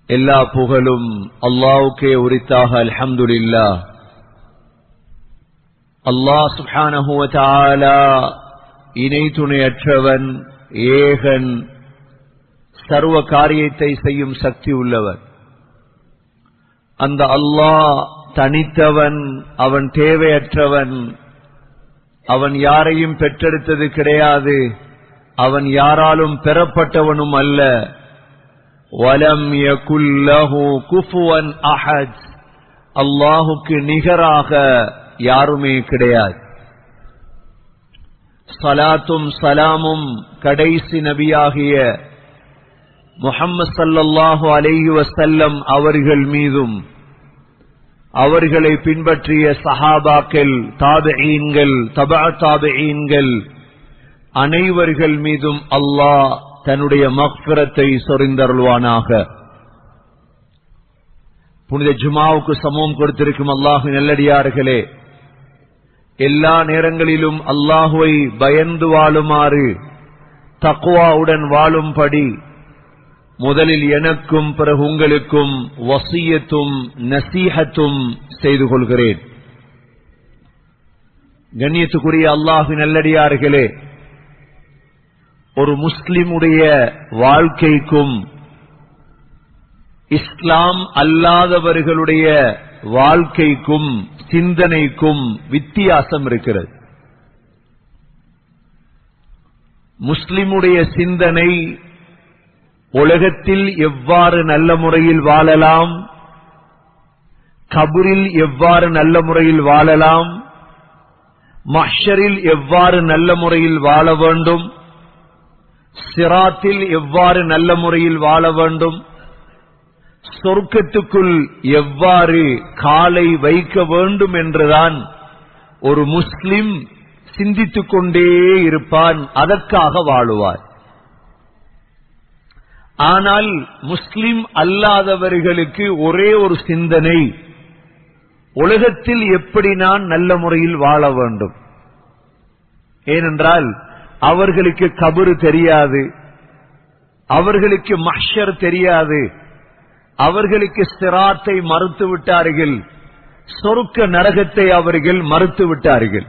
எல்லா புகழும் அல்லாஹ்வுக்கே உரித்தாக. அல்ஹம்துலில்லாஹ். அல்லாஹ் சுப்ஹானஹு வ தஆலா இணை துணையற்றவன், ஏகன், சர்வ காரியத்தை செய்யும் சக்தி உள்ளவர். அந்த அல்லாஹ் தனித்தவன், அவன் தேவையற்றவன், அவன் யாரையும் பெற்றெடுத்தது கிடையாது, அவன் யாராலும் பெறப்பட்டவனும் அல்ல. வலம் யகுல் லஹு குஃபுவன் அஹத், அல்லாஹுக்கு நிகராக யாருமே கிடையாது. ஸலாத்தும் ஸலாமும் கடைசி நபியாகிய முஹம்மது ஸல்லல்லாஹு அலைஹி வஸல்லம் அவர்கள் மீதும், அவர்களை பின்பற்றிய சஹாபாக்கள், தாபிஈன்கள், தபஅ தாபிஈன்கள் அனைவர்கள் மீதும் அல்லாஹ் தன்னுடைய மக்ஃபிரத்தை சொரிந்தருள்வானாக. புனித ஜுமாவுக்கு சமூகம் கொடுத்திருக்கும் அல்லாஹ்வின் நல்லடியார்களே, எல்லா நேரங்களிலும் அல்லாஹுவை பயந்து வாழுமாறு, தக்வாவுடன் வாழும்படி முதலில் எனக்கும் பிறகு உங்களுக்கும் வசியத்தும் நசீஹத்தும் செய்து கொள்கிறேன். கண்ணியத்துக்குரிய அல்லாஹ்வின் நல்லடியார்களே, ஒரு முஸ்லிமுடைய வாழ்க்கைக்கும் இஸ்லாம் அல்லாதவர்களுடைய வாழ்க்கைக்கும் சிந்தனைக்கும் வித்தியாசம் இருக்கிறது. முஸ்லிமுடைய சிந்தனை உலகத்தில் எவ்வாறு நல்ல முறையில் வாழலாம், கபரில் எவ்வாறு நல்ல முறையில் வாழலாம், மஹ்ஷரில் எவ்வாறு நல்ல முறையில் வாழ வேண்டும், சிராத்தில் எவ்வாறு நல்ல முறையில் வாழ வேண்டும், சொர்க்கத்துக்குள் எவ்வாறு காலை வைக்க வேண்டும் என்றுதான் ஒரு முஸ்லிம் சிந்தித்துக் கொண்டே இருப்பான், அதற்காக வாழுவார். ஆனால் முஸ்லிம் அல்லாதவர்களுக்கு ஒரே ஒரு சிந்தனை, உலகத்தில் எப்படி நான் நல்ல முறையில் வாழ வேண்டும். ஏனென்றால் அவர்களுக்கு கபரு தெரியாது, அவர்களுக்கு மஹ்ஷர் தெரியாது, அவர்களுக்கு சிராத்தை மறுத்து விட்டார்கள், சொர்க்க நரகத்தை அவர்கள் மறுத்து விட்டார்கள்.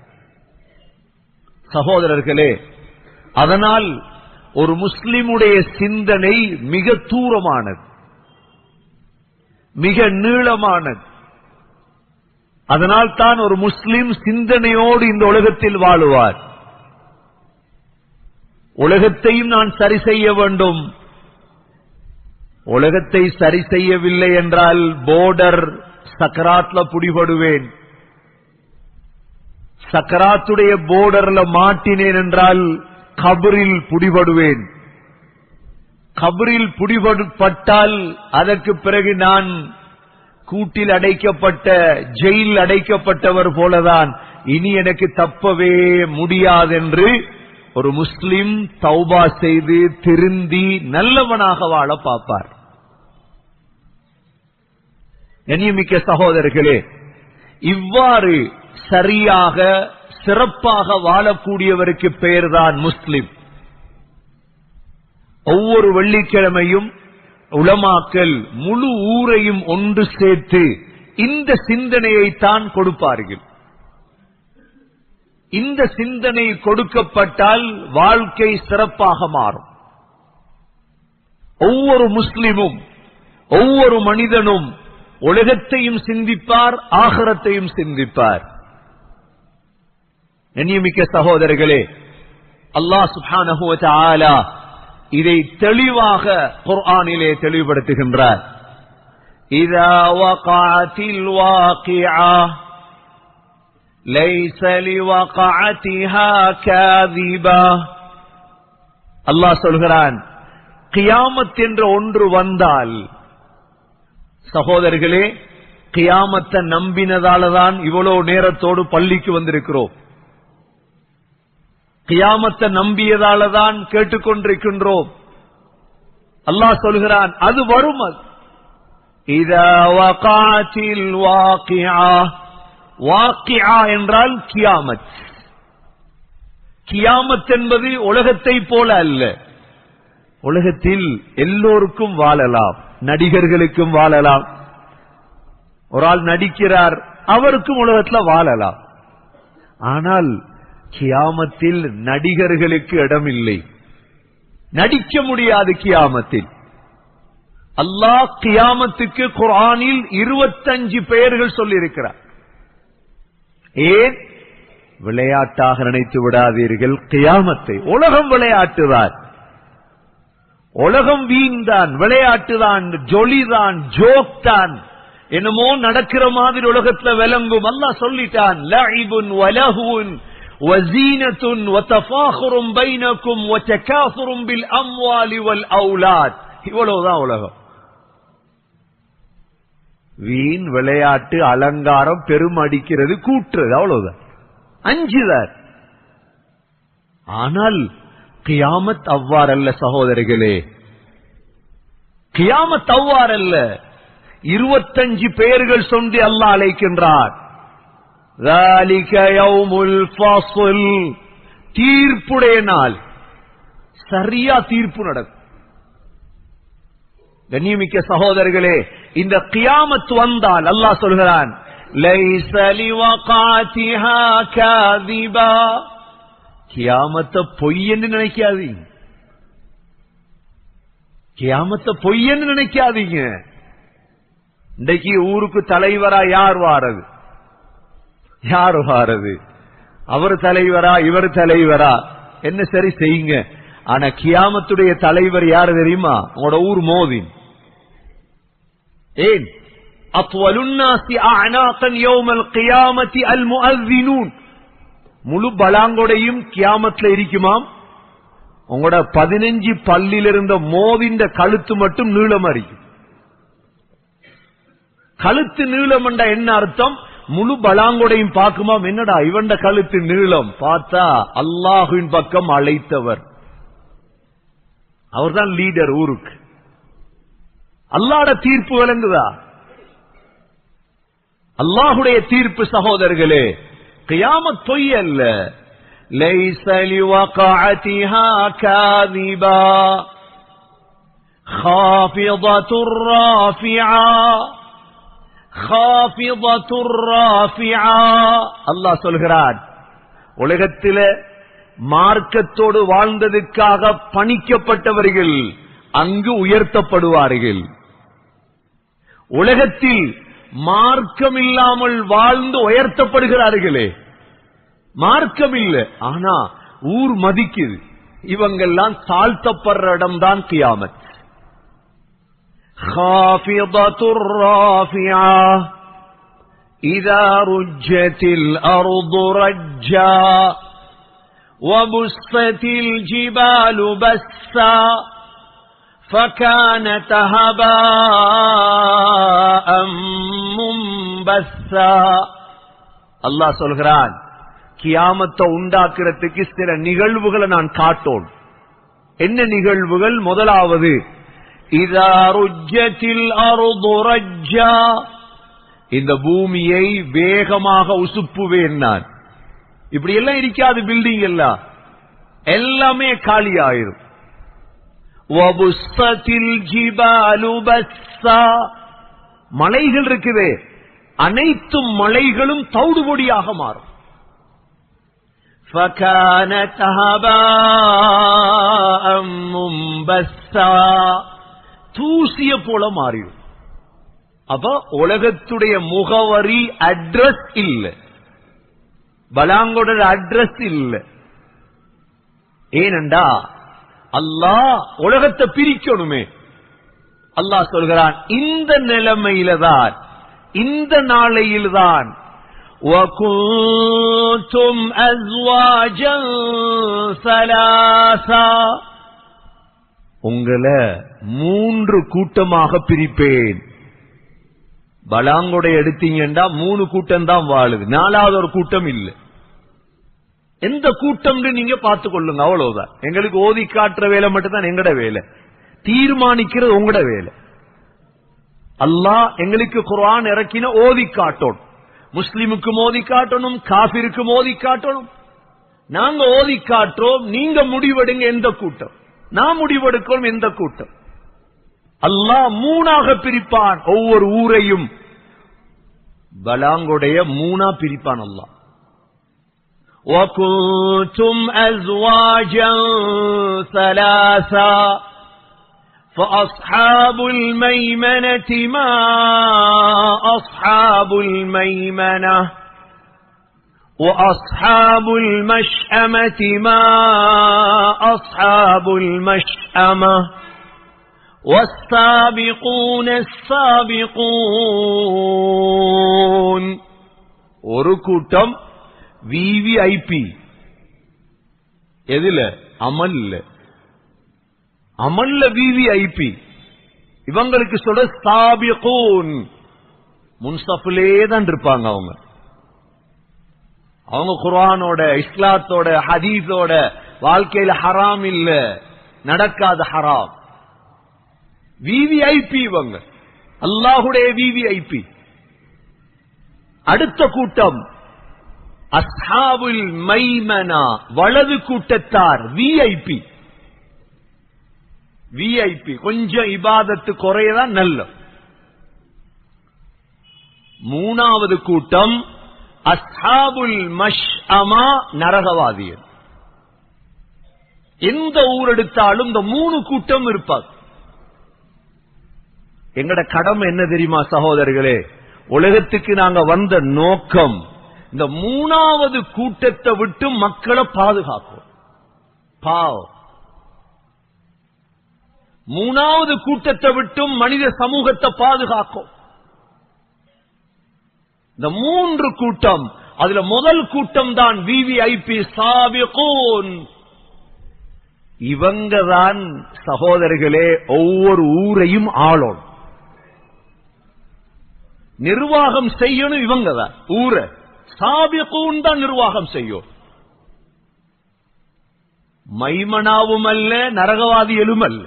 சகோதரர்களே, அதனால் ஒரு முஸ்லிமுடைய சிந்தனை மிக தூரமானது, மிக நீளமானது. அதனால் தான் ஒரு முஸ்லிம் சிந்தனையோடு இந்த உலகத்தில் வாழுவார். உலகத்தையும் நான் சரி செய்ய வேண்டும். உலகத்தை சரி செய்யவில்லை என்றால் போர்டர் சக்கராத்ல புடிபடுவேன், சக்கராத்துடைய போர்டர்ல மாட்டினேன் என்றால் கபரில் புடிபடுவேன், கபரில் புடிபட்டால் அதற்கு பிறகு நான் கூட்டில் அடைக்கப்பட்ட, ஜெயில் அடைக்கப்பட்டவர் போலதான், இனி எனக்கு தப்பவே முடியாதென்று ஒரு முஸ்லிம் தௌபா செய்து திருந்தி நல்லவனாக வாழ பார்ப்பார். கண்ணியமிக்க சகோதரர்களே, இவ்வாறு சரியாக சிறப்பாக வாழக்கூடியவருக்கு பெயர்தான் முஸ்லிம். ஒவ்வொரு வெள்ளிக்கிழமையும் உலமாக்கள் முழு ஊரையும் ஒன்று சேர்த்து இந்த சிந்தனையைத்தான் கொடுப்பார்கள். இந்த சிந்தனை கொடுக்கப்பட்டால் வாழ்க்கை சிறப்பாக மாறும். ஒவ்வொரு முஸ்லிமும், ஒவ்வொரு மனிதனும் உலகத்தையும் சிந்திப்பார், ஆகிரத்தையும் சிந்திப்பார். கண்ணியமிக்க சகோதரர்களே, அல்லாஹ் சுப்ஹானஹு வ தஆலா இதை தெளிவாக குர்ஆனிலே தெளிவுபடுத்துகின்றார். இதா வகஅத்தில் வாகிஆ லைஸ லிவகஅதிஹா காதிபா. அல்லாஹ் சொல்கிறான், கியாமத் என்ற ஒன்று வந்தால், சகோதரர்களே, கியாமத்தை நம்பினதாலதான் இவ்வளவு நேரத்தோடு பள்ளிக்கு வந்திருக்கிறோம். கியாமத்தை நம்பியதாலதான் கேட்டுக்கொண்டிருக்கின்றோம். அல்லாஹ் சொல்கிறான், அது வரும். இதா வகஅத்தில் வாகிஆ, வாகிஆ என்றால் கியாமத். கியாமத் என்பது உலகத்தை போல அல்ல. உலகத்தில் எல்லோருக்கும் வாழலாம், நடிகர்களுக்கும் வாழலாம். ஒரு ஆள் நடிக்கிறார், அவருக்கும் உலகத்துல வாழலாம். ஆனால் கியாமத்தில் நடிகர்களுக்கு இடமில்லை, நடிக்க முடியாது. கியாமத்தில் அல்லாஹ் கியாமத்துக்கு குர்ஆனில் 25 பெயர்கள் சொல்லியிருக்கிறார். ஏன்? விளையாட்டாக நினைத்து விடாதீர்கள் கியாமத்தை. உலகம் விளையாட்டுதான், உலகம் வீண்தான், விளையாட்டுதான், ஜொலிதான், ஜோக் தான், என்னமோ நடக்கிற மாதிரி உலகத்துல விளங்கும். அல்லாஹ் சொல்லிட்டான், லஇபுன் வலஹுன் வஸீனத்துன் வதஃபாகுரும் பைனக்கும் வதகாசுரும் பில் அம்வாலி வல் அவுலாத். இவ்வளவுதான் உலகம். வீண் விளையாட்டு, அலங்காரம், பெரும் அடிக்கிறது, கூட்டுறது, அவ்வளவுதான், அஞ்சுதான். ஆனால் கியாமத் அவ்வாறல்ல சகோதரிகளே, கியாமத் அவ்வாறல்ல. 25 பெயர்கள் சொல்லி அல்லாஹ் அழைக்கின்றார். ذَلِكَ يَوْمُ الْفَصْلِ, தீர்ப்புடைய நாள். சரியா தீர்ப்பு நடக்கும். கண்ணியமிக்க சகோதரர்களே, இந்த கியாமத் வந்தால் அல்லாஹ் சொல்கிறான், لَيْسَ لِوَقَعَتِهَا كَاذِبًا, கியாமத்தை பொய் என்று நினைக்காதீங்க, கியாமத்தை பொய் என்று நினைக்காதீங்க. இன்றைக்கு ஊருக்கு தலைவரா யார் வாரது? யார் வாரது? அவர் தலைவரா, இவர் தலைவரா? என்ன சரி செய்யுங்க. ஆனா கியாமத்துடைய தலைவர் யாரு தெரியுமா? உங்களோட ஊர் மோதின். ஏன்? அத்வலுன்னாசி அஅனாகன் யௌமல் கியாமத்தி அல் முஅஸ்ஸினூன். முழு பலாங்கொடையும் கியாமத்துல இருக்குமாம். உங்களோட 15 பல்லில் இருந்த மோதின்ற கழுத்து மட்டும் நீளமா இருக்கும். கழுத்து நீளம் என்ற என்ன அர்த்தம்? முழு பலாங்கொடையும் பார்க்குமாம். என்னடா இவண்ட கழுத்து நீளம்? பார்த்தா அல்லாஹ்வின் பக்கம் அழைத்தவர், அவர்தான் லீடர் ஊருக்கு. அல்லாஹ்வுட தீர்ப்பு விளங்குதா? அல்லாஹ்வுடைய தீர்ப்பு சகோதரர்களே, கியாமத் பொய் அல்ல. லைஸ லிவகஅதிஹா காதிபா காஃபிதத்துர் ராஃபிஆ காஃபிதத்துர் ராஃபிஆ. அல்லாஹ் சொல்கிறான், உலகத்திலே மார்க்கத்தோடு வாழ்ந்ததுக்காக பணிக்கப்பட்டவர்கள் அங்கு உயர்த்தப்படுவார்கள். உலகத்தில் மார்க்கம் இல்லாமல் வாழ்ந்து உயர்த்தப்படுகிறார்களே, மார்க்கம் இல்லை, ஆனா ஊர் மதிக்குது, இவங்கெல்லாம் தாழ்த்தப்படுற இடம்தான் கியாமத். خافضة رافعة إذا رجت الأرض رجا وبست الجبال بسا فكانت هباء منبثا. அல்லாஹ் சொல்கிறான், கியாமத்தை உண்டாக்குறதுக்கு சில நிகழ்வுகளை நான் காட்டோம். என்ன நிகழ்வுகள்? முதலாவது, இதா ருஜ்ஜத்தில் அர்து ரஜ்ஜா, இந்த பூமியை வேகமாக உசுப்புவேன் நான். இப்படி எல்லாம் இருக்காது, பில்டிங் எல்லாம் எல்லாமே காலி ஆயிரும். வபுஸ்ஸத்தில் ஜிபாலு பஸ்ஸா, மலைகள் இருக்குதே, அனைத்து மலைகளும் தவிடுபொடியாக மாறும். فَكَانَتْ هَبَاءً مُنبَثًّا, தூசிய போல மாறிடும். அப்ப உலகத்துடைய முகவரி, அட்ரஸ் இல்ல, பலாங்கோட அட்ரஸ் இல்ல. ஏனென்றா அல்லாஹ் உலகத்தை பிரிக்கணுமே. அல்லாஹ் சொல்கிறான், இந்த நிலைமையில தான், இந்த நாளையில்தான் وَكُنْتُمْ أَزْوَاجًا ثَلَاثًا, உங்களை 3 கூட்டமாக பிரிப்பேன். பலாங்கோட எடுத்தீங்கன்னா 3 கூட்டம் தான் வாழுது, 4வது ஒரு கூட்டம் இல்ல. எந்த கூட்டம் நீங்க பார்த்துக் கொள்ளுங்க, அவ்வளவுதான். எங்களுக்கு ஓதி காட்டுற வேலை மட்டும் தான் எங்கட வேலை, தீர்மானிக்கிறது உங்களோட வேலை. அல்லாஹ் எங்களுக்கு குர்ஆன் இறக்கின ஓதி காட்டணும், முஸ்லிமுக்கு ஓதி காட்டணும், காபிருக்கு ஓதி காட்டணும். நாங்க ஓதி காட்டுறோம், நீங்க முடிவெடுங்க எந்த கூட்டம், நான் முடிவெடுக்கணும் எந்த கூட்டம். அல்லாஹ் மூணாக பிரிப்பான். ஒவ்வொரு ஊரையும் பலாங்குடைய மூணா பிரிப்பான் அல்லாஹ். وَكُنْتُمْ أَزْوَاجًا ثَلَاثًا فَأَصْحَابُ الْمَيْمَنَةِ مَا أَصْحَابُ الْمَيْمَنَةِ وَأَصْحَابُ الْمَشْأَمَةِ مَا أَصْحَابُ الْمَشْأَمَةِ وَالسَّابِقُونَ السَّابِقُونَ. ஒரு கூட்டம் விவிஐபி. எதுல? அமல்ல. அமல்ல விவிஐபி. இவங்களுக்கு சொல்ற சாபிகூன். முன்சஃபிலே தான் இருப்பாங்க. அவங்க குர்ஆனோட இஸ்லாத்தோட ஹதீஸோட வாழ்க்கையில ஹராம் இல்ல, நடக்காத ஹராம். விவிஐபி இவங்க, அல்லாஹுடைய விவிஐபி. அடுத்த கூட்டம் அஸ்ஹாபுல் மைமனா, வலது கூட்டத்தார், விஐபி. விஐபி கொஞ்சம் இபாதத்து குறையதான் நல்ல. மூணாவது கூட்டம் அஸ்ஹாபுல் மஷ்அமா, நரகவாதியர். எந்த ஊர் எடுத்தாலும் இந்த மூணு கூட்டம் இருப்பாங்க. எங்கட கடமை என்ன தெரியுமா சகோதரர்களே? உலகத்துக்கு நாங்க வந்த நோக்கம் இந்த மூணாவது கூட்டத்தை விட்டு மக்களை பாதுகாக்கும். பாவம். மூணாவது கூட்டத்தை விட்டும் மனித சமூகத்தை பாதுகாக்கும். இந்த மூன்று கூட்டம், அதுல முதல் கூட்டம் தான் விவிஐபி சாபிகூன். இவங்க தான் சகோதரர்களே ஒவ்வொரு ஊரையும் ஆளோம், நிர்வாகம் செய்யணும். இவங்க தான் ஊரை சாபிகூன் தான் நிர்வாகம் செய்யும். மைமனாவும் அல்ல, நரகவாதிகளும் அல்ல.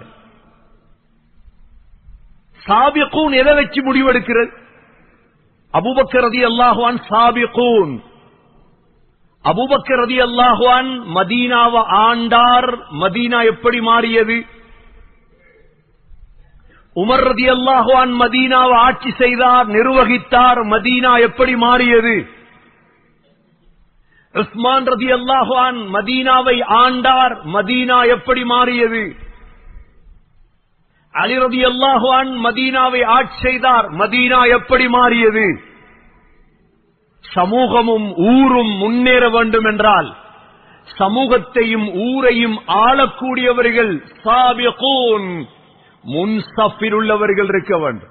சாபிகூன் எதை வச்சு முடிவெடுக்கிறது? அபூபக்கர் ரலியல்லாஹு அன்ஹு சாபிகூன். அபூபக்கர் ரலியல்லாஹு அன்ஹு மதீனாவை ஆண்டார். மதீனா எப்படி மாறியது? உமர் ரலியல்லாஹு அன்ஹு மதீனாவை ஆட்சி செய்தார், நிர்வகித்தார். மதீனா எப்படி மாறியது? உஸ்மான் ரலியல்லாஹு அன்ஹு மதீனாவை ஆண்டார். மதீனா எப்படி மாறியது? அலி ரலியல்லாஹு அன்ஹு மதீனாவை ஆட்சி செய்தார். மதீனா எப்படி மாறியது? சமூகமும் ஊரும் முன்னேற வேண்டும் என்றால் சமூகத்தையும் ஊரையும் ஆளக்கூடியவர்கள் சாபிகூன், முன்சஃபில் உள்ளவர்கள் இருக்க வேண்டும்.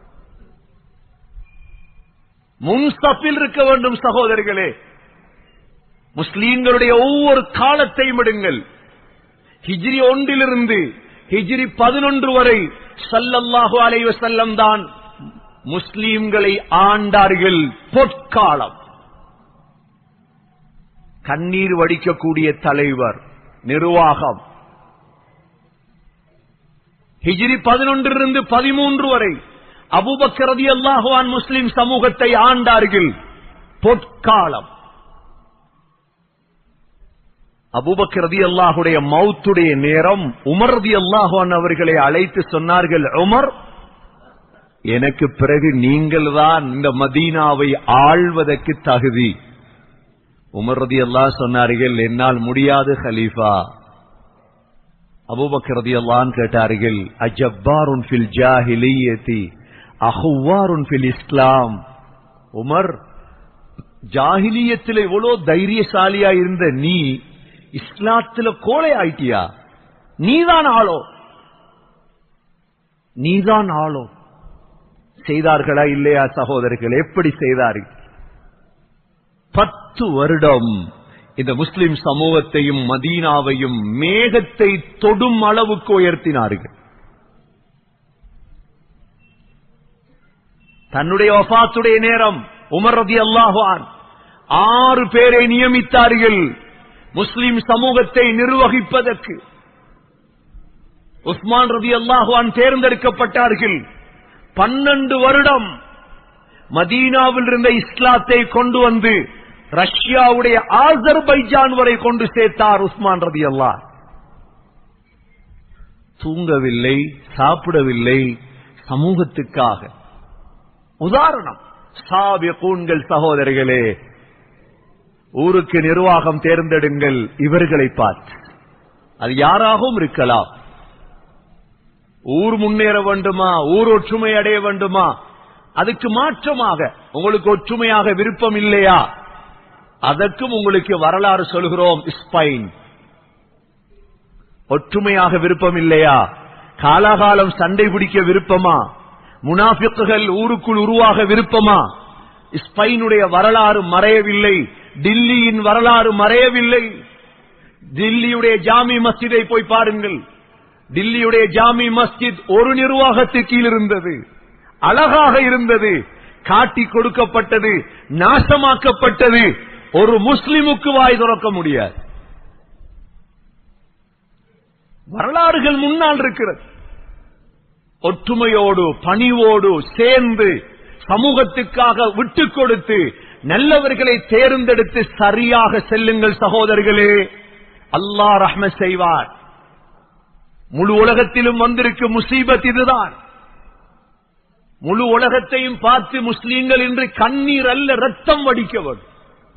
முன்சஃபில் இருக்க வேண்டும் சகோதரர்களே. முஸ்லீம்களுடைய ஒவ்வொரு காலத்தையும் எடுங்கள். ஹிஜ்ரி 1 ஹிஜ்ரி 11 வரை ஸல்லல்லாஹு அலைஹி வஸல்லம் தான் முஸ்லீம்களை ஆண்டார்கள். பொற்காலம். கண்ணீர் வடிக்கக்கூடிய தலைவர், நிர்வாகம். ஹிஜ்ரி 11 13 வரை அபூபக்கர் ரலியல்லாஹு அன்ஹு முஸ்லிம் சமூகத்தை ஆண்டார்கள். பொற்காலம். அபூபக்கர் ரலியல்லாஹுடைய மௌத்துடைய நேரம் உமர் ரலியல்லாஹு அன்ஹு அவர்களை அழைத்து சொன்னார்கள், உமர், எனக்கு பிறகு நீங்கள் தான் இந்த மதீனாவை ஆள்வதற்கு தகுதி. உமர் ரலியல்லாஹு சொன்னார்கள், என்னால் முடியாது கலீஃபா. அபூபக்கர் ரலியல்லாஹு அன்ஹு கேட்டார்கள், அஜப்பாருன் ஃபில் ஜாஹிலிய்யதி அஹுவாருன் ஃபில் இஸ்லாம். உமர், ஜாஹிலியத்தில் எவ்வளவு தைரியசாலியா இருந்த நீ இஸ்லாத்துல கோலை ஆயிட்டியா? நீதான் ஆளோ, நீதான் ஆளோ. செய்தார்களா இல்லையா சகோதரர்கள்? எப்படி செய்தார்கள்? 10 வருடம் இந்த முஸ்லிம் சமூகத்தையும் மதீனாவையும் மேகத்தை தொடும் அளவுக்கு உயர்த்தினார்கள். தன்னுடைய வஃபாத்துடைய நேரம் உமர் ரலியல்லாஹு அன்ஹு 6 பேரை நியமித்தார்கள் முஸ்லிம் சமூகத்தை நிர்வகிப்பதற்கு. உஸ்மான் ரலியல்லாஹு அன்ஹு தேர்ந்தெடுக்கப்பட்டார்கள். 12 வருடம் மதீனாவில் இருந்த இஸ்லாத்தை கொண்டு வந்து ரஷ்யாவுடைய ஆசர்பைஜான் வரை கொண்டு சேர்த்தார் உஸ்மான் ரலியல்லாஹு. தூங்கவில்லை, சாப்பிடவில்லை, சமூகத்துக்காக. உதாரணம் சாபிகூன்கள். சகோதரிகளே, ஊருக்கு நிர்வாகம் தேர்ந்தெடுங்கள் இவர்களை பார்த்து. அது யாராகவும் இருக்கலாம். ஊர் முன்னேற வேண்டுமா, ஊர் ஒற்றுமை அடைய வேண்டுமா? அதுக்கு மாற்றமாக உங்களுக்கு ஒற்றுமையாக விருப்பம் இல்லையா? அதற்கும் உங்களுக்கு வரலாறு சொல்கிறோம். ஸ்பெயின் ஒற்றுமையாக விருப்பம் இல்லையா? காலாகாலம் சண்டை பிடிக்க விருப்பமா? முனாஃபிக்குகள் ஊருக்குள் உருவாக விருப்பமா? ஸ்பெயினுடைய வரலாறு மறையவில்லை, டில்லியின் வரலாறு மறையவில்லை. டில்லியுடைய ஜாமி மஸ்ஜிதை போய் பாருங்கள். டில்லியுடைய ஜாமி மஸ்ஜித் ஒரு நிர்வாகத்துக்கு கீழ் இருந்தது, அழகாக இருந்தது, காட்டி கொடுக்கப்பட்டது, நாசமாக்கப்பட்டது. ஒரு முஸ்லிமுக்கு வாய் திறக்க முடியாது. வரலாறுகள் முன்னால் இருக்கிறது. ஒற்றுமையோடு பணிவோடு சேர்ந்து சமூகத்துக்காக விட்டுக் கொடுத்து நல்லவர்களை தேர்ந்தெடுத்து சரியாக செல்லுங்கள் சகோதரர்களே. அல்லாஹ் ரஹ்மத் செய்வார். முழு உலகத்திலும் வந்திருக்கும் முசீபத் இதுதான். முழு உலகத்தையும் பார்த்து முஸ்லீம்கள் இன்று கண்ணீர் அல்ல ரத்தம் வடிக்க வேண்டும்.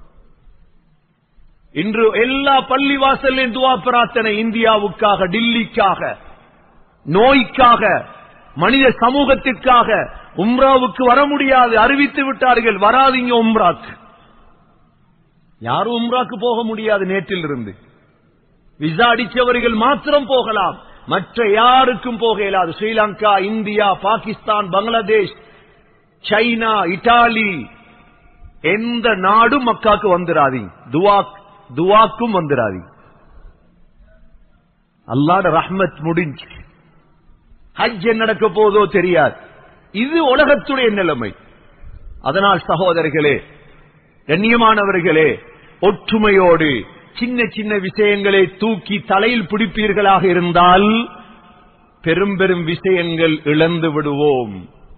இன்று எல்லா பள்ளிவாசலின் துவா பிரார்த்தனை இந்தியாவுக்காக, டில்லிக்காக, நோய்க்காக, மனித சமூகத்திற்காக. உம்ராவுக்கு வர முடியாது, அறிவித்து விட்டார்கள், வராதீங்க உம்ராக்கு. யாரும் உம்ராக்கு போக முடியாது. நேற்றில் இருந்து விசா அடிச்சவர்கள் மாத்திரம் போகலாம், மற்ற யாருக்கும் போக இயலாது. Sri Lanka, India, Pakistan, Bangladesh, China, Italy, எந்த நாடும் மக்காக்கு வந்துடாதீங்க. துவாக்கும் வந்துடாதீங்க. அல்லாஹ்வுடைய ரஹ்மத் முடிஞ்சு. ஹஜ் நடக்க போதோ தெரியாது. இது உலகத்துடைய நிலைமை. அதனால் சகோதரர்களே, கண்ணியமானவர்களே, ஒற்றுமையோடு சின்ன சின்ன விஷயங்களை தூக்கி தலையில் பிடிப்பீர்களாக இருந்தால் பெரும் பெரும் விஷயங்கள் இழந்து விடுவோம்.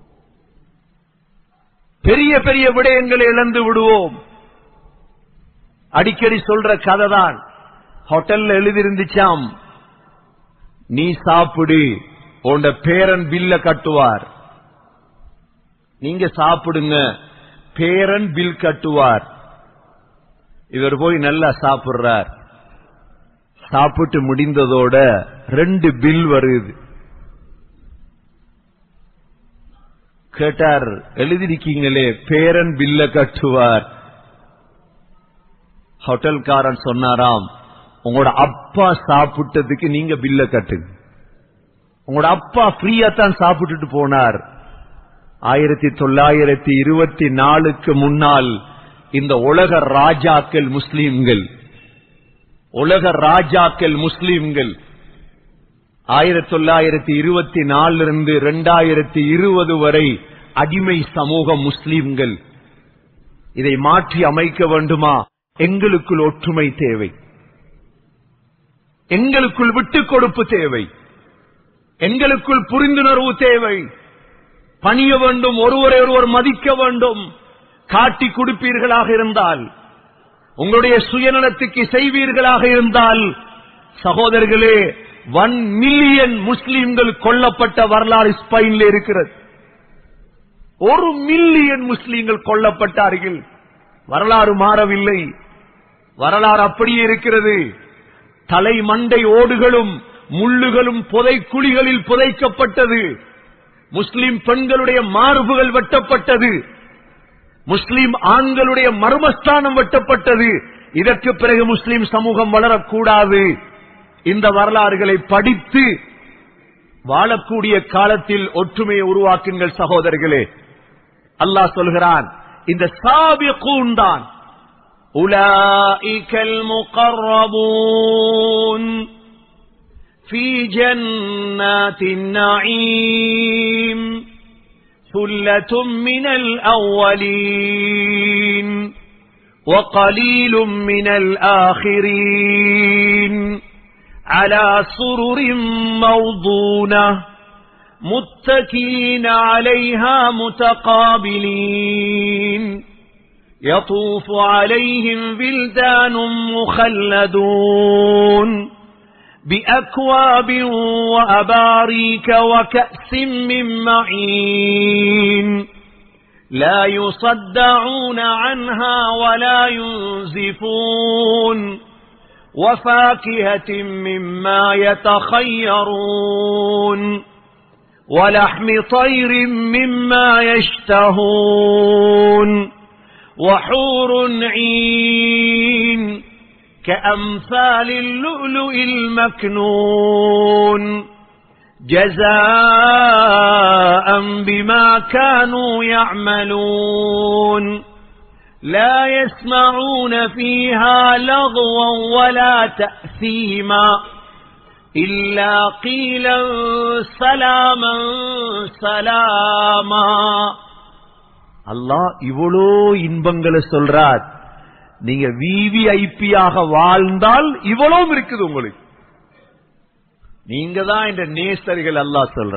பெரிய பெரிய விடயங்களை இழந்து விடுவோம். அடிக்கடி சொல்ற கதைதான். ஹோட்டல்ல எழுதிருந்துச்சாம், நீ சாப்பிடு, உண்ட பேரன் பில்ல கட்டுவார். நீங்க சாப்பிடுங்க, பேரன் பில் கட்டுவார். இவர் போய் நல்லா சாப்பிடுறார். சாப்பிட்டு முடிந்ததோட 2 பில் வருது. கேட்டார், எழுதிருக்கீங்களே பேரன் பில்ல கட்டுவார். ஹோட்டல்காரன் சொன்னாராம், உங்களோட அப்பா சாப்பிட்டதுக்கு நீங்க பில்ல கட்டுங்க. உங்களோட அப்பா ஃப்ரீயா தான் சாப்பிட்டுட்டு போனார். 1924க்கு முன்னால் இந்த உலக ராஜாக்கள் முஸ்லீம்கள், உலக ராஜாக்கள் முஸ்லீம்கள். 1924 2020 வரை அடிமை சமூகம் முஸ்லீம்கள். இதை மாற்றி அமைக்க வேண்டுமா? எங்களுக்குள் ஒற்றுமை தேவை, எங்களுக்குள் விட்டுக் கொடுப்பு தேவை, எங்களுக்குள் புரிந்துணர்வு தேவை. பணிய வேண்டும், ஒருவரை ஒருவர் மதிக்க வேண்டும். காட்டி கொடுப்பீர்களாக இருந்தால், உங்களுடைய சுயநலத்துக்கு செய்வீர்களாக இருந்தால், சகோதரர்களே, 1 மில்லியன் முஸ்லீம்கள் கொல்லப்பட்ட வரலாறு ஸ்பெயினில் இருக்கிறது. 1 மில்லியன் முஸ்லீம்கள் கொல்லப்பட்டார்கள். வரலாறு மாறவில்லை, வரலாறு அப்படியே இருக்கிறது. தலை மண்டை ஓடுகளும் முள்ளுகளும் புதைக்குழிகளில் புதைக்கப்பட்டது. முஸ்லிம் பெண்களுடைய மார்புகள் வெட்டப்பட்டது. முஸ்லிம் ஆண்களுடைய மர்மஸ்தானம் வெட்டப்பட்டது. இதற்கு பிறகு முஸ்லிம் சமூகம் வளரக்கூடாது. இந்த வரலாறுகளை படித்து வாழக்கூடிய காலத்தில் ஒற்றுமையை உருவாக்குங்கள் சகோதரர்களே. அல்லாஹ் சொல்கிறான், இந்த சாபிகூன் தான் உலாயிகல் முகர்ரபூன் ஃபீ ஜன்னாத்தின் நஈம் ثلة من الأولين وقليل من الآخرين على سرر موضونة متكئين عليها متقابلين يطوف عليهم ولدان مخلدون بِأَكْوَابٍ وَأَبَارِيكَ وَكَأْسٍ مِّن مَّعِينٍ لَا يُصَدَّعُونَ عَنْهَا وَلَا يُنزِفُونَ وَفَاكِهَةٍ مِّمَّا يَتَخَيَّرُونَ وَلَحْمِ طَيْرٍ مِّمَّا يَشْتَهُونَ وَحُورٌ عِينٌ كَأَمْثَالِ اللُّؤْلُؤِ الْمَكْنُونِ جَزَاءً بِمَا كَانُوا يَعْمَلُونَ لَا يَسْمَعُونَ فِيهَا لَغْوًا وَلَا تَأْثِيمًا إِلَّا قِيلًا سَلَامًا سَلَامًا. அல்லாஹ் இவ்வளோ இன்பங்களை சொல்றார். நீங்க விவிஐபியாக வாழ்ந்தால் இவ்வளவும் இருக்குது உங்களுக்கு. நீங்க தான் இந்த நேசர்கள். அல்லாஹ் சொல்ற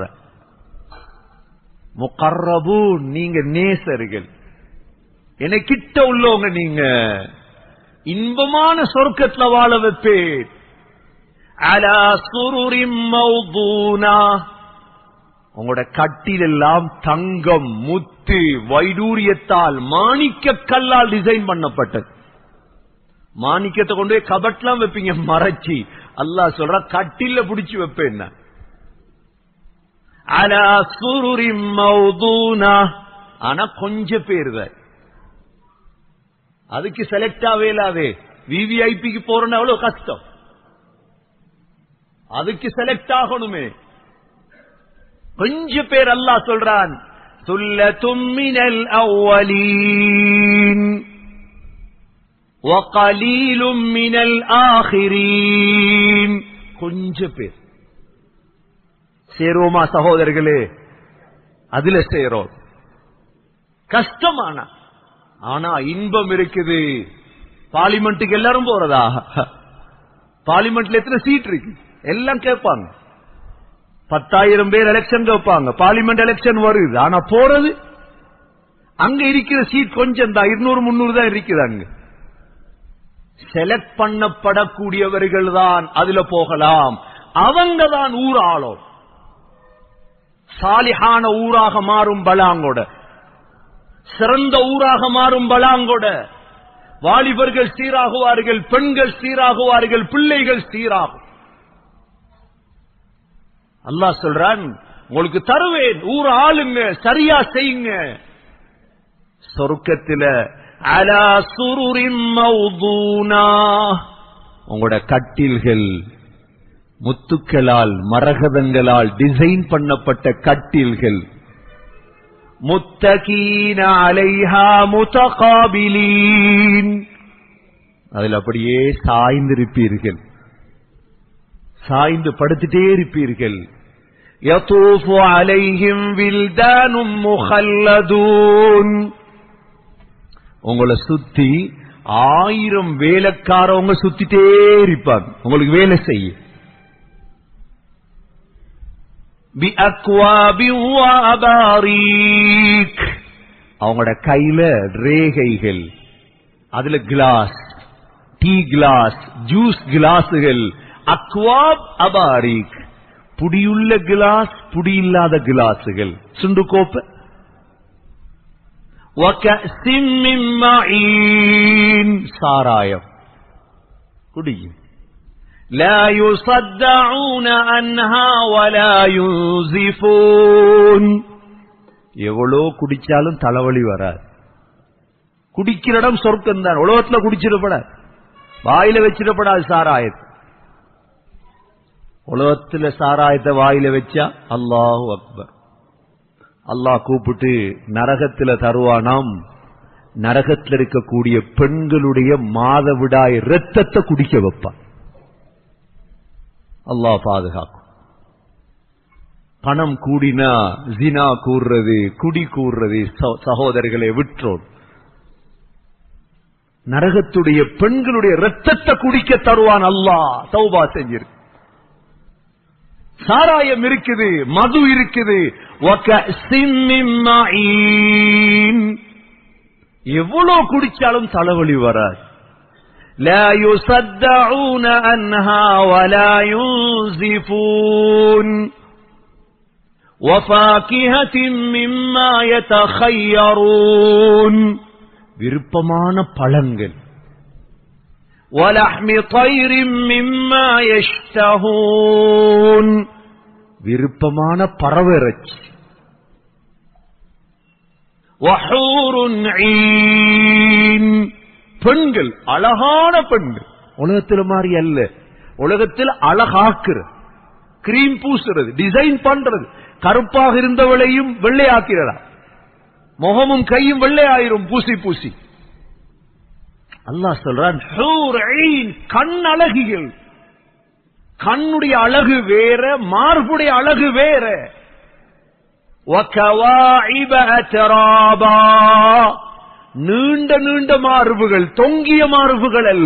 முகர்ரபூன், நீங்க நேசர்கள், என கிட்ட உள்ளவங்க. நீங்க இன்பமான சொர்க்கத்துல வாழ வைப்பேன். அலா சுருரின் மௌதூனா, உங்களோட கட்டில் எல்லாம் தங்கம், முத்து, வைடூரியத்தால், மாணிக்க கல்லால் டிசைன் பண்ணப்பட்டது. மாணிக்கத்தை கொண்டு போய் கபட்லாம் வைப்பீங்க மறைச்சி. அல்லாஹ் சொல்ற கட்டில பிடிச்சு வைப்பேன். அலா சுருரின் மௌதூனா, ஆனா கொஞ்சம் பேர் தான் அதுக்கு செலக்ட் ஆவே இல்லாதே. விவிஐபிக்கு போறோம்னா அவ்வளவு கஷ்டம். அதுக்கு செலக்ட் ஆகணுமே. கொஞ்சம் பேர். அல்லாஹ் சொல்றான் சுல்லத்தும் மினல் அவ்வலீன் வகலீலும் மினல் ஆகிரீன். கொஞ்சம் பேர் சேருவோமா சகோதரர்களே? அதுல சேரும். கஷ்டமான ஆனா இன்பம் இருக்குது. பார்லிமெண்ட்டுக்கு எல்லாரும் போறதா? பார்லிமெண்ட்ல எத்தனை சீட் இருக்கு? எல்லாம் கேட்பாங்க. 10,000 பேர் எலெக்ஷன் வைப்பாங்க. பார்லிமெண்ட் எலெக்ஷன் வருது. ஆனா போறது அங்க இருக்கிற சீட் கொஞ்சம் தான், 200-300 தான் இருக்குது. அங்க செலக்ட் பண்ணப்படக்கூடியவர்கள் தான் அதுல போகலாம். அவங்க தான் ஊர் ஆளும். சாலிஹான ஊராக மாறும் பலாங்கோட, சிறந்த ஊராக மாறும் பலாங்கோட. வாலிபர்கள் சீராகுவார்கள், பெண்கள் சீராகுவார்கள், பிள்ளைகள் சீராகும். அல்லாஹ் சொல்றான் உங்களுக்கு தருவேன், ஊர் ஆளுங்க, சரியா செய்யுங்க. சொர்க்கத்தில அலா சுருரின் மௌதூனா, உங்களோட கட்டில்கள் முத்துக்களால், மரகதங்களால் டிசைன் பண்ணப்பட்ட கட்டில்கள். முத்தகீன அலைஹா முதகாபிலீன், அதில் அப்படியே சாய்ந்திருப்பீர்கள், சாய்ந்து படுத்துட்டே இருப்பீர்கள். யதூஃபு அலைஹிம் வில்தானும் முஹல்லதூன், உங்களை சுத்தி 1000 வேலைக்காரவங்க சுத்திட்டே இருப்பாங்க, உங்களுக்கு வேலை செய்ய. பிஅக்வாபி வஅபாரீக், அவங்களோட கையில ரேகைகள், அதுல கிளாஸ், டீ கிளாஸ், ஜூஸ் கிளாஸுகள். அக்வாப் அபாரீக், புடியுள்ள கிளாஸ், புடியில்லாத கிளாஸுகள், சுண்டு கோப்பை. வகஸிம் மின் மஈன், சாராயம் குடியும். லா யுஸத்தஊன அன்ஹா வலா யுஸிஃபூன், எவ்வளோ குடிச்சாலும் தலைவலி வராது. குடிக்கிற இடம் சொர்க்கம் தான். உலகத்துல குடிச்சிடப்படாது, வாயில வச்சிடப்படாது சாராயத்தை. உலகத்துல சாராயத்தை வாயில வச்சா அல்லாஹு அக்பர். அல்லாஹ் கூப்பிட்டு நரகத்துல தருவானாம், நரகத்தில் இருக்கக்கூடிய பெண்களுடைய மாதவிடாய் ரத்தத்தை குடிக்க வைப்பான். அல்லாஹ் பாதுகாக்கும். பணம் கூடினா ஜினா கூறுறது, குடி கூறுறது சகோதரர்களை விற்றோம். நரகத்துடைய பெண்களுடைய ரத்தத்தை குடிக்க தருவான் அல்லாஹ். தௌபா செஞ்சிரு. சாராயம் இருக்குது, மது இருக்குது. எவ்வளவு குடிச்சாலும் தலைவலி வராது. لا يصدعون عنها ولا ينزفون وفاكهة مما يتخيرون விருப்பமான பழங்கள் وَلَحْمِ طَيْرٍ مِّمَّا يَشْتَهُونَ விருப்பமான பறவையிறைச்சி وَحُورٌ عِينٌ பெண்கள் அழகான பெண்கள் உலகத்தில் மாதிரி அல்ல உலகத்தில் அழகாக்குற கிரீம் பூசுறது டிசைன் பண்றது கருப்பாக இருந்தவளையும் வெள்ளையாக்கிறதா முகமும் கையும் வெள்ளையாயிரும் பூசி பூசி அல்லாஹ் சொல்றான் ஹூர் ஐன் கண் அழகிகள் கண்ணுடைய அழகு வேற மார்புடைய அழகு வேற வகவாஇப அத்ராபா நீண்ட நீண்ட மார்புகள் தொங்கிய மார்புகள் அல்ல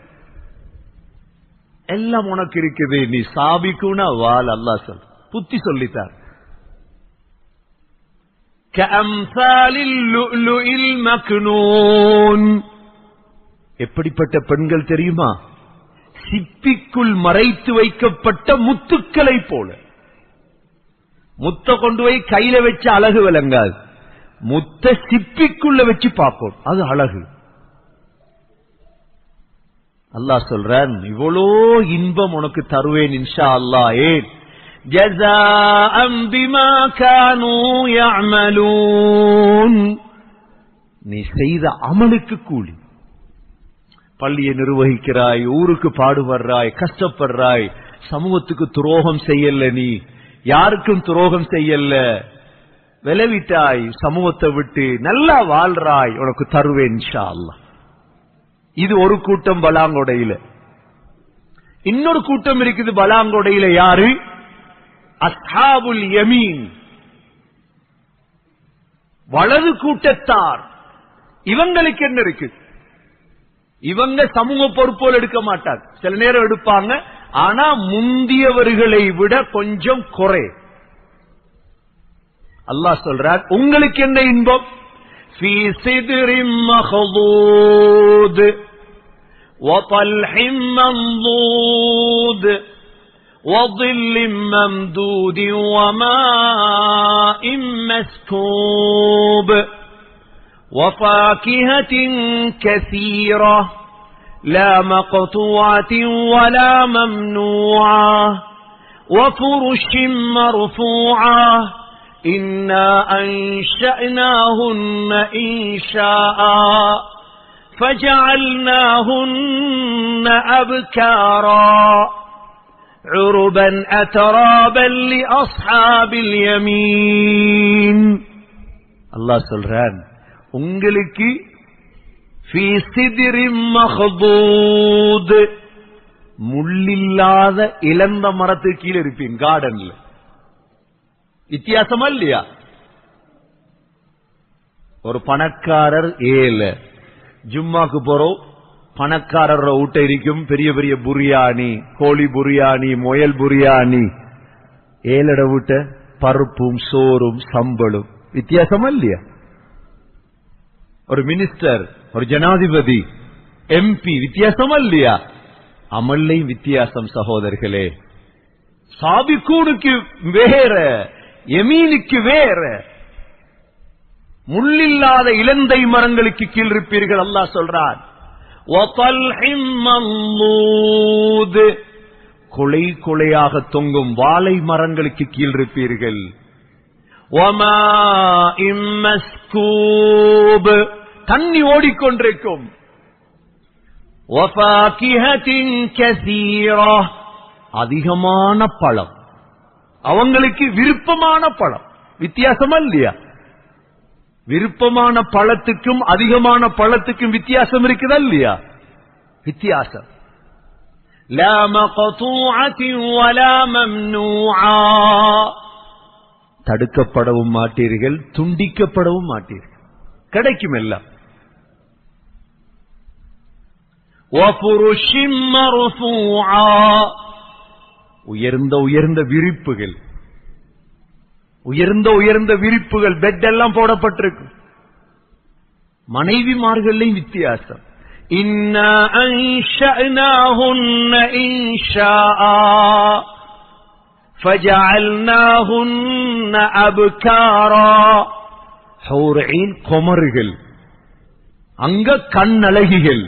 எல்லாம் உனக்கு இருக்குது நீ சாபிக்குனா வால் அல்லாஹ் சொல் புத்தி சொல்லித்தார் கஅம்சாலில் லுஅலுஇல் மக்னூன் எப்படிப்பட்ட பெண்கள் தெரியுமா சிப்பிக்குள் மறைத்து வைக்கப்பட்ட முத்துக்களை போல முத்த கொண்டு போய் கையில வச்சு அழகு விளங்காது முத்த சிப்பிக்குள்ள வச்சு பார்ப்போம் அது அழகு அல்லாஹ் சொல்றான் இவ்வளோ இன்பம் உனக்கு தருவேன் இன்ஷா அல்லாஹ் ஏன் ஜஸாஅம் பிமா கானூ யஅமலூன் நீ செய்த அமலுக்கு கூலி பள்ளியை நிர்வகிக்கிறாய் ஊருக்கு பாடுபடுறாய் கஷ்டப்படுறாய் சமூகத்துக்கு துரோகம் செய்யல நீ யாருக்கும் துரோகம் செய்யல விளைவிட்டாய் சமூகத்தை விட்டு நல்லா வாழ்றாய் உனக்கு தருவேன் இன்ஷா அல்லாஹ் இது ஒரு கூட்டம் பலாங்கொடையில இன்னொரு கூட்டம் இருக்குது பலாங்கொடையில யாரு அஸ்ஹாபுல் யமீன் வலது கூட்டத்தார் இவங்களுக்கு என்ன இருக்கு இவங்க சமூக பொறுப்போல் எடுக்க மாட்டாங்க சில நேரம் எடுப்பாங்க ஆனா முந்தியவர்களை விட கொஞ்சம் குறை அல்லாஹ் சொல்றார் உங்களுக்கு என்ன இன்பம் ஃபீ சித்ரின் மஹ்தூத் وطلح منضود وظل ممدود وماء مسكوب وفاكهة كثيرة لا مقطوعة ولا ممنوعة وفرش مرفوعة إنا أنشأناهن إنشاء فجعلناهن أبكارا عربا أترابا لأصحاب اليمين الله சொல்றான் உங்களுக்கு ஃபீ சித்ரின் மஹ்தூத் முள்ளில்லாத இளந்த மரத்துக்கு கீழே இருப்பீங்க கார்டன்ல வித்தியாசமா இல்லையா ஒரு பணக்காரர் ஏழை ஜும்மாக்கு போறோம் பணக்காரர் ஊட்ட இருக்கும் பெரிய பெரிய புரியாணி கோழி புரியாணி முயல் புரியாணி ஏழட ஊட்ட பருப்பும் சோறும் சம்பளும் வித்தியாசமா இல்லையா ஒரு மினிஸ்டர் ஒரு ஜனாதிபதி எம்பி வித்தியாசமா இல்லையா அமல்லை வித்தியாசம் சகோதரர்களே சாபிக்கூனுக்கு வேற யமீனுக்கு வேற முள்ளில்லாத இலந்தை மரங்களுக்கு கீழ் இருப்பீர்கள் அல்லாஹ் சொல்றான் கொலை கொலையாக தொங்கும் வாழை மரங்களுக்கு கீழ் இருப்பீர்கள் தண்ணி ஓடிக்கொண்டிருக்கும் அதிகமான பழம் அவங்களுக்கு விருப்பமான பழம் வித்தியாசமா இல்லையா விருப்பமான பழத்துக்கும் அதிகமான பழத்துக்கும் வித்தியாசம் இருக்குதா இல்லையா வித்தியாசம் லா மக்தூஅத்தின் வலா மம்னூஆ தடுக்கப்படவும் மாட்டீர்கள் துண்டிக்கப்படவும் மாட்டீர்கள் கிடைக்கும் எல்லாம் வஃபுருஷின் மர்ஃபூஆ உயர்ந்த உயர்ந்த விரிப்புகள் உயர்ந்த உயர்ந்த விரிப்புகள் பெட் எல்லாம் போடப்பட்டிருக்கு மனைவிமார்களையும் வித்தியாசம் இன்னா அன்ஷஅனாஹுன்ன இன்ஷாஆ ஃபஜஅல்நாஹுன்ன அப்காரா. ஹூர் ஈன் குமர்கள், அங்க கண்ணழகிகள்.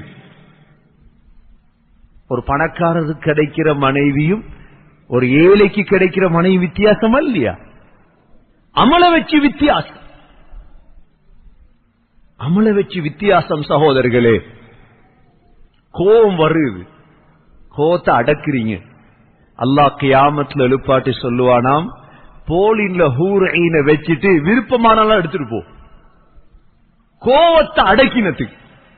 ஒரு பணக்காரருக்கு கிடைக்கிற மனைவியும் ஒரு ஏழைக்கு கிடைக்கிற மனைவி வித்தியாசமா இல்லையா? அமல வச்சு வித்தியாசம், அமல வச்சு வித்தியாசம். சகோதரர்களே, கோபம் வருது, கோபத்தை அடக்குறீங்க. அல்லாஹ் கியாமத்துல எழுப்பாட்டி சொல்லுவானாம், போலின்ல ஹூர் ஈன வச்சுட்டு விருப்பமானாலும் எடுத்துட்டு போ. கோவத்தை அடக்கினத்துக்கு.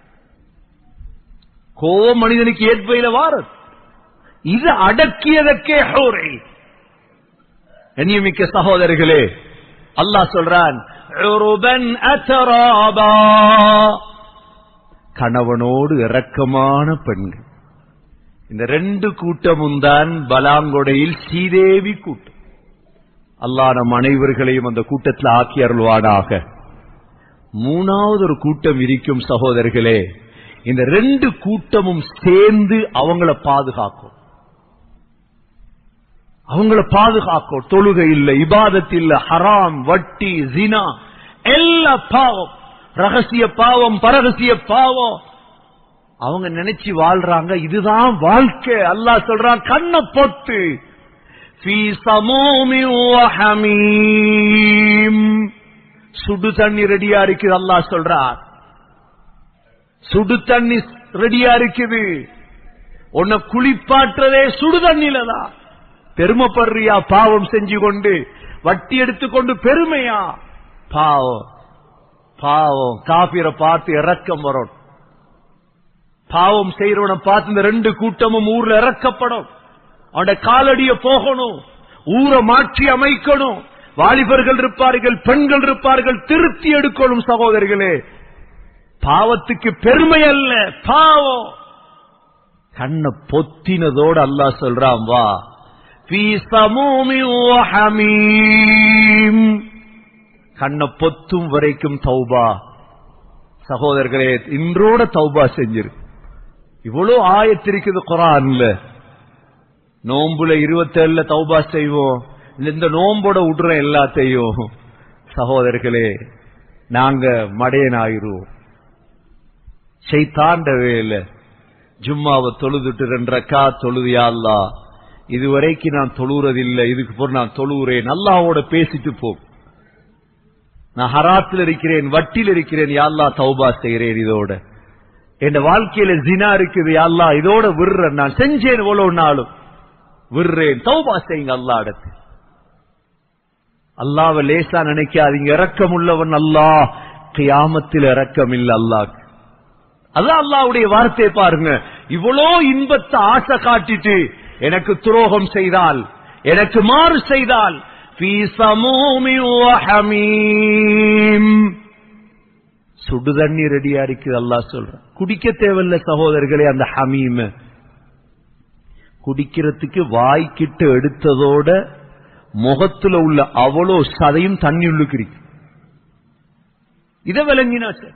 கோவம் மனிதனுக்கு ஏற்பையில வாரது, இது அடக்கியதற்கே ஹூர் ஈன். கண்ணியமிக்க சகோதரர்களே, அல்லாஹ் சொல்றான், உருபன் அத்ராபா, கணவனோடு இரக்கமான பெண்கள். இந்த ரெண்டு கூட்டமும் தான் பலாங்கொடையில் ஸ்ரீதேவி கூட்டம். அல்லாஹ் நம் அனைவர்களையும் அந்த கூட்டத்தில் ஆக்கி அருள்வானாக. மூணாவது ஒரு கூட்டம் இருக்கும் சகோதரர்களே, இந்த ரெண்டு கூட்டமும் சேர்ந்து அவங்கள பாதுகாக்கும். அவங்கள பாதுகாக்கும். தொழுகை இல்ல, இபாதத் இல்ல, ஹராம், வட்டி, ஜினா, எல்லா பாவம், ரகசிய பாவம், பரகசிய பாவம் அவங்க நினைச்சு வாழ்றாங்க. இதுதான் வாழ்க்கை. அல்லாஹ் சொல்றான், கண்ண பொத்து ஃபீ ஸமூமி வ ஹமீம், சுடு தண்ணி ரெடியா இருக்குது. அல்லாஹ் சொல்றார், சுடு தண்ணி ரெடியா இருக்குது. உன்னை குளிப்பாற்றதே சுடு தண்ணில தான். பெருமைப்படுறியா பாவம் செஞ்சு கொண்டு, வட்டி எடுத்துக்கொண்டு பெருமையா? பாவம் பாவம். காபிரை பார்த்து இரக்கம் வரும். பாவம் செய்யறவனை பார்த்து இந்த ரெண்டு கூட்டமும் ஊர்ல இறக்கப்படும். அவனுடைய காலடிய போகணும், ஊரை மாற்றி அமைக்கணும். வாலிபர்கள் இருப்பார்கள், பெண்கள் இருப்பார்கள், திருத்தி எடுக்கணும். சகோதரர்களே, பாவத்துக்கு பெருமை அல்ல, பாவம். கண்ண பொத்தினதோடு அல்லாஹ் சொல்றான், வா ஃபீ ஸமூமி வ ஹமீம், கண்ண பொத்தும் வரைக்கும் தௌபா. சகோதரர்களே, இன்றோட தௌபா செஞ்சிரு. இவ்வளவு ஆயத்திருக்குது குர்ஆன்ல. நோம்புல 27ல தௌபா செய்வோம், இந்த நோம்போட விடுற எல்லாத்தையும். சகோதரர்களே, நாங்க மடையனாயிருவோம். ஷைத்தாண்ட வேலை. ஜும்மாவை தொழுதுட்டு 2 ரக்காத் தொழுது, யா அல்லாஹ் இதுவரைக்கும் நான் தொழுறதில்லை, இதுக்கு போற நான் தொழுகிறேன். அல்லாஹ்வோட பேசிட்டு போ. நான் ஹராத்தில் இருக்கிறேன், வட்டியில் இருக்கிறேன், யா அல்லாஹ் தௌபா செய்கிறேன். இதோட என் வாழ்க்கையில ஜினா இருக்குது, யா அல்லாஹ் இதோட விடுறேன். நான் செஞ்சேன் எவ்வளவு நாளும், விடுறேன். தௌபா செய்யுங்க அல்லாஹ் இடத்து. அல்லாஹ்வை லேசா நினைக்காதீங்க. இரக்கம் உள்ளவன் அல்லாஹ், கியாமத்தில் இரக்கம் இல்ல அல்லாஹ். அதான் அல்லாஹ்வுடைய வார்த்தை பாருங்க. இவ்வளோ இன்பத்தை ஆசை காட்டிட்டு எனக்கு துரோகம் செய்தால், எனக்கு மாறு செய்தால், ஃபீ ஸமூமி வ ஹமீம், சுடு தண்ணி ரெடியா இருக்கு. அல்லாஹ் சொல்ற, குடிக்க தேவையில்ல சகோதரர்களே. அந்த ஹமீம் குடிக்கிறதுக்கு வாய்க்கிட்ட எடுத்ததோட முகத்துல உள்ள அவ்வளோ சதையும் தண்ணி உள்ளுக்கு இருக்கு. இதை விளங்கினா சார்.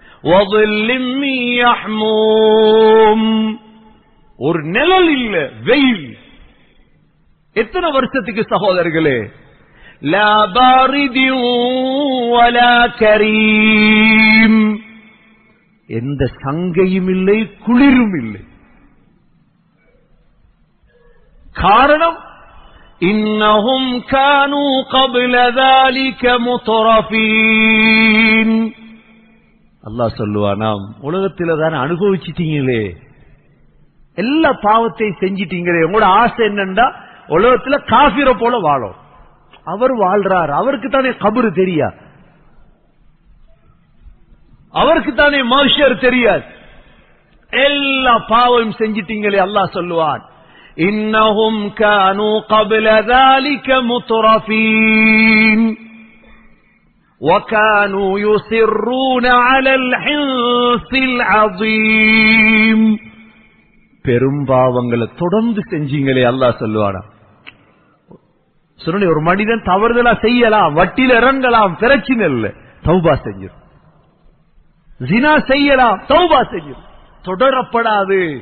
ஒரு நிழல் இல்ல, வெயில். எத்தனை வருஷத்துக்கு சகோதரர்களே? லா பாரிதி வலா கரீம், எந்த சங்கையும் இல்லை, குளிரும் இல்லை. காரணம், இன்னஹும் கானூ قبل ذلك முத்ரஃபீன். அல்லாஹ் சொல்லுவானாம், உலகத்தில தானே அனுபவிச்சிட்டீங்களே, எல்லா பாவத்தையும் செஞ்சிட்டீங்களே. உங்களோட ஆசை என்னண்டா உலகத்துல காஃபிரை போல வாழும். அவர் வாழ்றார், அவருக்கு தானே கபரு தெரியா, அவருக்கு தானே மஹ்ஷர் தெரியாது. எல்லா பாவம் செஞ்சிட்டீங்களே. அல்லாஹ் சொல்லுவான், இன்னஹும் கானூ قبل ذلك முத்ரஃபீன் وكانوا يصرون على الحنث العظيم. பெரும்பாவங்களை தொடர்ந்து செஞ்சீங்களே. அல்லாஹ் சொல்லுவானா, ஒரு மனிதன் தவறுதலா செய்யலாம், வட்டியில இறங்கலாம், பிரச்சனை இல்லை, தௌபா செஞ்சிரு. ஜினா செய்யலாம், தௌபா செஞ்சிரு. தொடரப்படாது.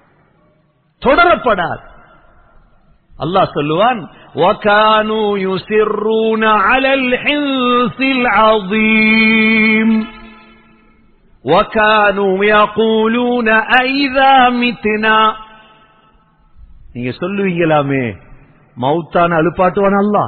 அல்லாஹ் சொல்லுவான், وَكَانُوا يُصِرُّونَ عَلَى الْحِنثِ الْعَظِيمِ وَكَانُوا يَقُولُونَ أَإِذَا مِتْنَا. நீங்க சொல்லுவீங்களாமே, மௌத்தான அலுப்பாட்டுவான் அல்லாஹ்,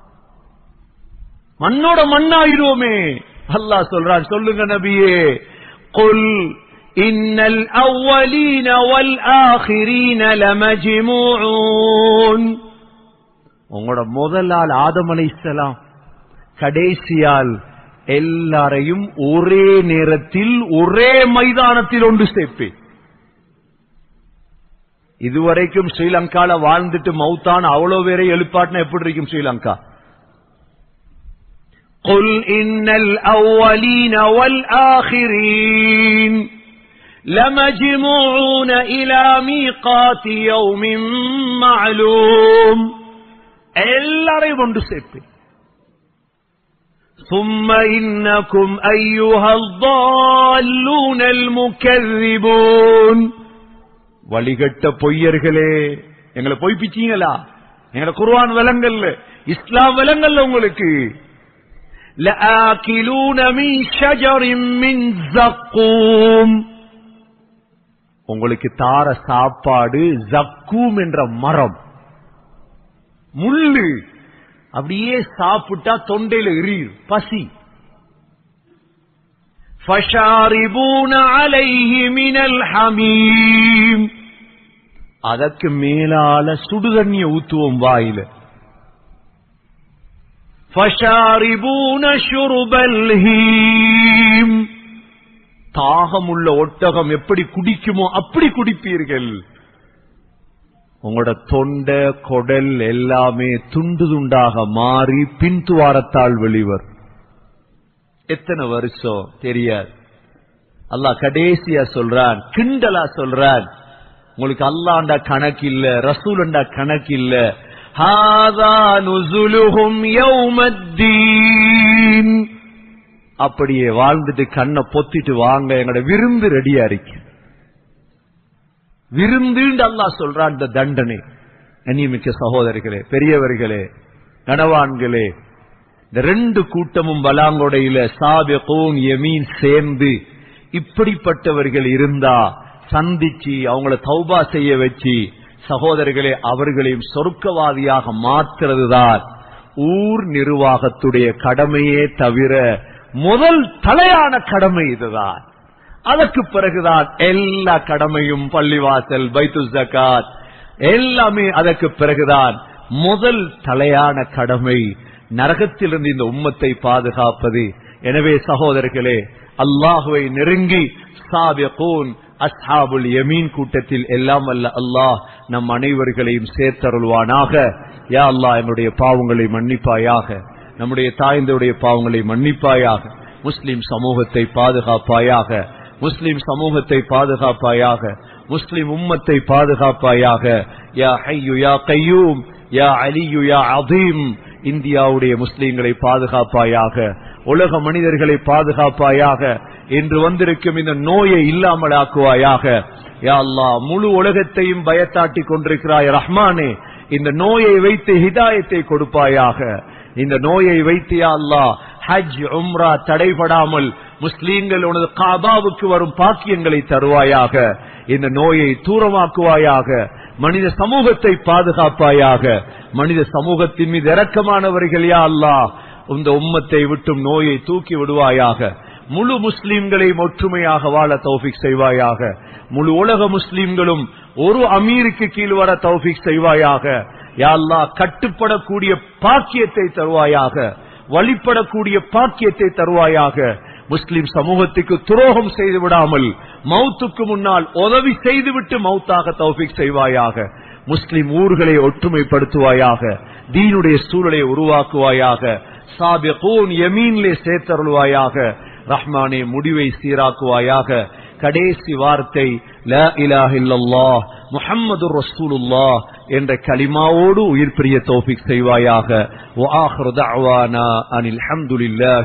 மண்ணோட மண்ணாயிருவோமே. அல்லாஹ் சொல்றான், சொல்லுங்க நபியே, குல் இன்னல் அவ்வலீன வல் ஆகிரீன லமஜ்மூஊன். உங்களோட முதலால் ஆதம் அலைஹிஸ்ஸலாம், கடைசியால் எல்லாரையும் ஒரே நேரத்தில் ஒரே மைதானத்தில் ஒன்று சேர்ப்பேன். இதுவரைக்கும் ஸ்ரீலங்கால வாழ்ந்துட்டு மௌத்தான அவ்வளவு பேரை எழுப்பாட்டினா எப்படி இருக்கும் ஸ்ரீலங்கா? قل إن الأولين والآخرين لمجموعون إلى ميقات يوم معلوم. எல்லாரையும் ஒன்று சேர்ப்பேன். ثم إنكم أيها الضالون المكذبون. வழிகட்ட பொய்யர்களே, எங்களை பொய்ப்பிச்சீங்களா? எங்களை குர்ஆன் விளங்கல்ல, இஸ்லாம் விளங்கல்ல உங்களுக்கு. لآكلون من شجر من زقوم. உங்களுக்கு தார சாப்பாடு ஜக்கூம் என்ற மரம், முள்ளு. அப்படியே சாப்பிட்டா தொண்டையில எரியும், பசி. فشاربون عليه من الحميم. அதற்கு மேலால சுடுதண்ணிய ஊத்துவோம் வாயில. فشاربون شرب الهيم. தாகமுள்ள ஒட்டகம் எப்படி குடிக்குமோ அப்படி குடிப்பீர்கள். உங்களோட தொண்டை கொடல் எல்லாமே துண்டு துண்டாக மாறி பின்துவாரத்தால் வெளிவர். எத்தனை வருஷம் தெரியாது. அல்லாஹ் கடைசியா சொல்றான், கிண்டலா சொல்றான், உங்களுக்கு அல்லாஹ்ண்டா கணக்கு இல்ல, ரசூலுண்டா கணக்கு இல்ல. ஹாதா நுஸுலுஹும் யௌமத்தீன். அப்படியே வாழ்ந்துட்டு கண்ணை பொத்திட்டு வாங்க, எங்களோட விருந்து ரெடியா இருக்கு. விருந்துன்னு அல்லாஹ் சொல்றான். இந்த தண்டனை, கண்ணியமிக்க சகோதரர்களே, பெரியவர்களே, கனவான்களே, இந்த ரெண்டு கூட்டமும் பலாங்கொடையில சாபிகூன் யமீன் சேர்ந்து இப்படிப்பட்டவர்கள் இருந்தா சந்திச்சு அவங்கள தௌபா செய்ய வச்சு, சகோதரர்களே, அவர்களையும் சொர்க்கவாதியாக மாற்றுறதுதான் ஊர் நிர்வாகத்துடைய கடமையே தவிர முதல் தலையான கடமை இதுதான். அதற்கு பிறகுதான் எல்லா கடமையும், பள்ளிவாசல், பைத்துல் ஜகாத் எல்லாமே அதற்கு பிறகுதான். முதல் தலையான கடமை நரகத்திலிருந்து இந்த உம்மத்தை பாதுகாப்பது. எனவே சகோதரர்களே, அல்லாஹுவை நெருங்கி சாபிகூன் அஸ்ஹாபுல் யமீன் கூட்டத்தில் எல்லாம் வல்ல அல்லாஹ் நம் அனைவர்களையும் சேர்த்தருள்வானாக. யா அல்லாஹ், என்னுடைய பாவங்களை மன்னிப்பாயாக, நம்முடைய தாய்ந்தருடைய பாவங்களை மன்னிப்பாயாக, முஸ்லிம் சமூகத்தை பாதுகாப்பாயாக, முஸ்லிம் சமூகத்தை பாதுகாப்பாயாக, முஸ்லிம் உம்மத்தை பாதுகாப்பாயாக. யா ஹய்யு யா கய்யூம் யா அலியு யா அதீம். இந்தியாவுடைய முஸ்லிம்களை பாதுகாப்பாயாக, உலக மனிதர்களை பாதுகாப்பாயாக. இன்று வந்திருக்கும் இந்த நோயை இல்லாமல் ஆக்குவாயாக. யா அல்லாஹ், முழு உலகத்தையும் பயத்தாட்டி கொண்டிருக்கிறாய் ரஹ்மானே, இந்த நோயை வைத்து ஹிதாயத்தை கொடுப்பாயாக. இந்த நோயை வைத்து யா அல்லாஹ் ஹஜ் உம்ரா தடைபடாமல் முஸ்லீம்கள் உனது காபாவுக்கு வரும் பாக்கியங்களை தருவாயாக. இந்த நோயை தூரமாக்குவாயாக. மனித சமூகத்தை பாதுகாப்பாயாக. மனித சமூகத்தின் மீது இரக்கமானவர்கள் யா அல்லாஹ், இந்த உம்மத்தை விட்டும் நோயை தூக்கி விடுவாயாக. முழு முஸ்லிம்களையும் ஒற்றுமையாக வாழ தௌஃபீக் செய்வாயாக. முழு உலக முஸ்லிம்களும் ஒரு அமீருக்கு கீழ் வர தௌஃபீக் செய்வாயாக. யா அல்லாஹ், கட்டுப்படக்கூடிய பாக்கியத்தை தருவாயாக, வழிபடக்கூடிய பாக்கியத்தை தருவாயாக. முஸ்லிம் சமூகத்துக்கு துரோகம் செய்து விடாமல் மௌத்துக்கு முன்னால் உதவி செய்துவிட்டு மௌத்தாக தௌஃபீக் செய்வாயாக. முஸ்லிம் ஊர்களை ஒற்றுமைப்படுத்துவாயாக. தீனுடைய சூழலை உருவாக்குவாயாக. சாபிகூன் யமீனிலே சேர்த்தருள்வாயாக. ரஹ்மானே, முடிவை சீராக்குவாயாக. கடைசி வார்த்தை லா இலாஹ இல்லல்லாஹ் முஹம்மதுர் ரசூலுல்லாஹ் என்ற கலிமாவோடு உயிர் பிரிய தௌஃபீக் செய்வாயாக. வ ஆகிரு தஅவானா அனில் ஹம்துலில்லாஹ்.